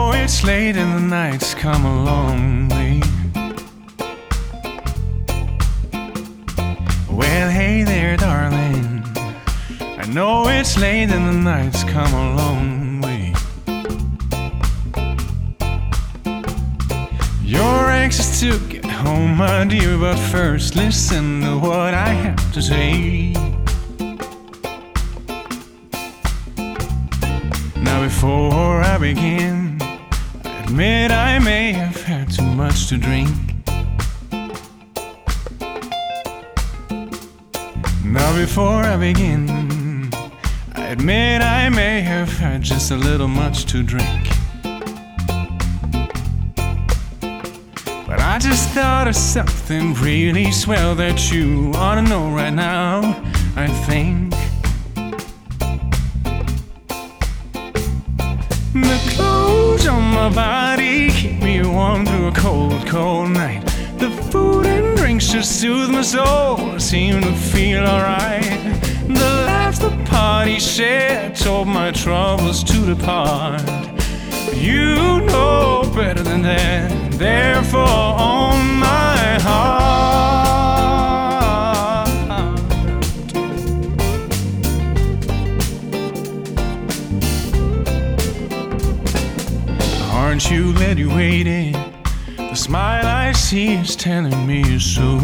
know it's late and the night's come a long way. Well, hey there, darling, I know it's late and the night's come a long way. You're anxious to get home, my dear, but first listen to what I have to say. Now before I begin, I admit I may have had too much to drink. Now before I begin, I admit I may have had just a little much to drink. But I just thought of something really swell that you ought to know right now, I think. The clothes on my body keep me warm through a cold, cold night. The food and drinks just soothe my soul, I seem to feel alright. The laughs the party shared told my troubles to depart. You know better than that, therefore on my heart. Aren't you glad you waited? The smile I see is telling me you're so.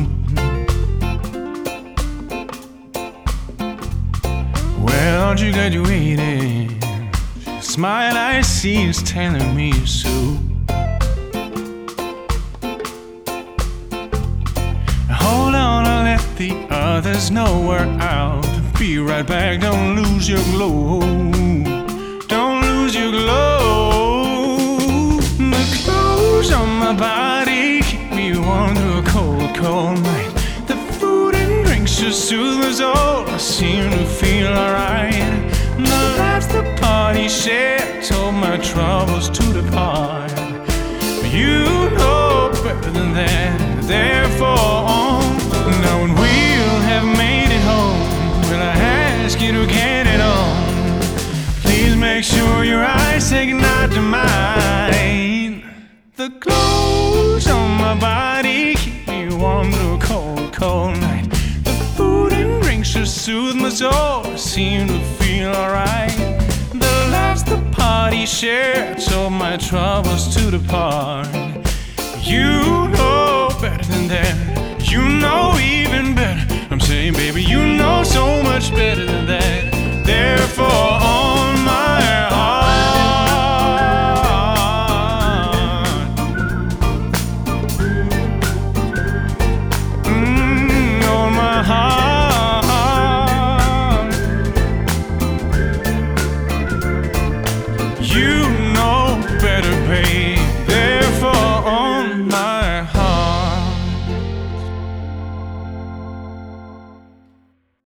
Well, aren't you glad you waited? The smile I see is telling me you're so. Hold on, I'll let the others know we're out. Be right back, don't lose your glow. Don't lose your glow. The clothes on my body keep me warm through a cold, cold night. The food and drinks just soothe my soul, I seem to feel alright. The laughs the party shared told my troubles to depart. You know better than that, therefore now when we'll have made it home, will I ask you to get it on? Please make sure your eyes say goodnight to mine. The clothes on my body keep me warm through a cold, cold night. The food and drinks just soothe my soul, I seem to feel alright. The laughs the party shared told my troubles to depart. You know better than that, you know even better. I'm saying, baby, you know so much